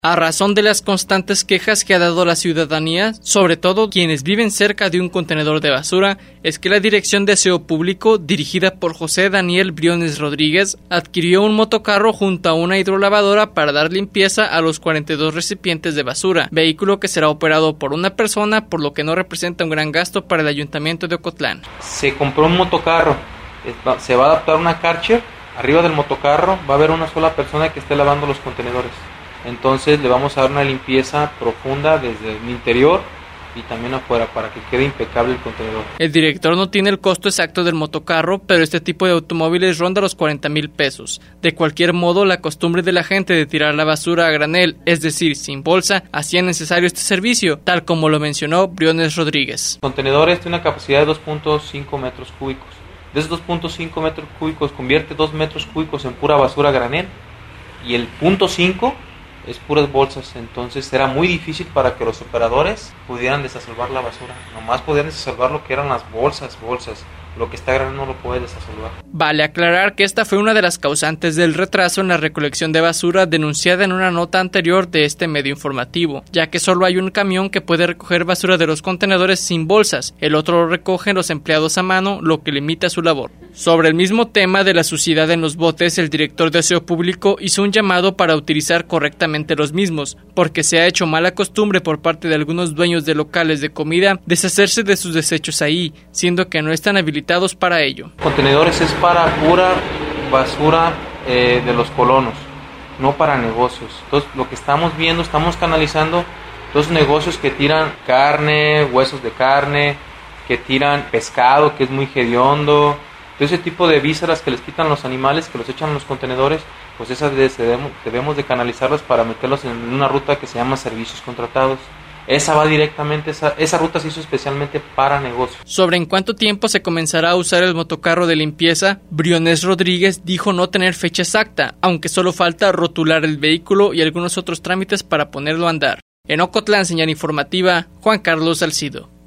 A razón de las constantes quejas que ha dado la ciudadanía, sobre todo quienes viven cerca de un contenedor de basura, es que la Dirección de Aseo Público, dirigida por José Daniel Briones Rodríguez, adquirió un motocarro junto a una hidrolavadora para dar limpieza a los 42 recipientes de basura, vehículo que será operado por una persona, por lo que no representa un gran gasto para el Ayuntamiento de Ocotlán. Se compró un motocarro, se va a adaptar una Karcher, arriba del motocarro va a haber una sola persona que esté lavando los contenedores. Entonces le vamos a dar una limpieza profunda desde el interior y también afuera para que quede impecable el contenedor. El director no tiene el costo exacto del motocarro, pero este tipo de automóviles ronda los 40,000 pesos. De cualquier modo, la costumbre de la gente de tirar la basura a granel, es decir, sin bolsa, hacía necesario este servicio, tal como lo mencionó Briones Rodríguez. El contenedor tiene una capacidad de 2.5 metros cúbicos. De esos 2.5 metros cúbicos convierte 2 metros cúbicos en pura basura a granel y el 0.5 es puras bolsas, entonces era muy difícil para que los operadores pudieran desasolvar la basura, nomás podían desasolvar lo que eran las bolsas, lo que está grande no lo puede desasolvar. Vale aclarar que esta fue una de las causantes del retraso en la recolección de basura denunciada en una nota anterior de este medio informativo, ya que solo hay un camión que puede recoger basura de los contenedores sin bolsas, el otro lo recogen los empleados a mano, lo que limita su labor. Sobre el mismo tema de la suciedad en los botes, el director de Aseo Público hizo un llamado para utilizar correctamente los mismos, porque se ha hecho mala costumbre por parte de algunos dueños de locales de comida deshacerse de sus desechos ahí, siendo que no están habilitados para ello. Contenedores es para pura basura de los colonos, no para negocios. Entonces lo que estamos viendo, estamos canalizando los negocios que tiran carne, huesos de carne, que tiran pescado, que es muy hediondo. Ese tipo de vísceras que les quitan los animales, que los echan en los contenedores, pues esas debemos de canalizarlas para meterlos en una ruta que se llama servicios contratados. Esa va directamente, esa ruta se hizo especialmente para negocios. Sobre en cuánto tiempo se comenzará a usar el motocarro de limpieza, Briones Rodríguez dijo no tener fecha exacta, aunque solo falta rotular el vehículo y algunos otros trámites para ponerlo a andar. En Ocotlán, señal informativa, Juan Carlos Salcido.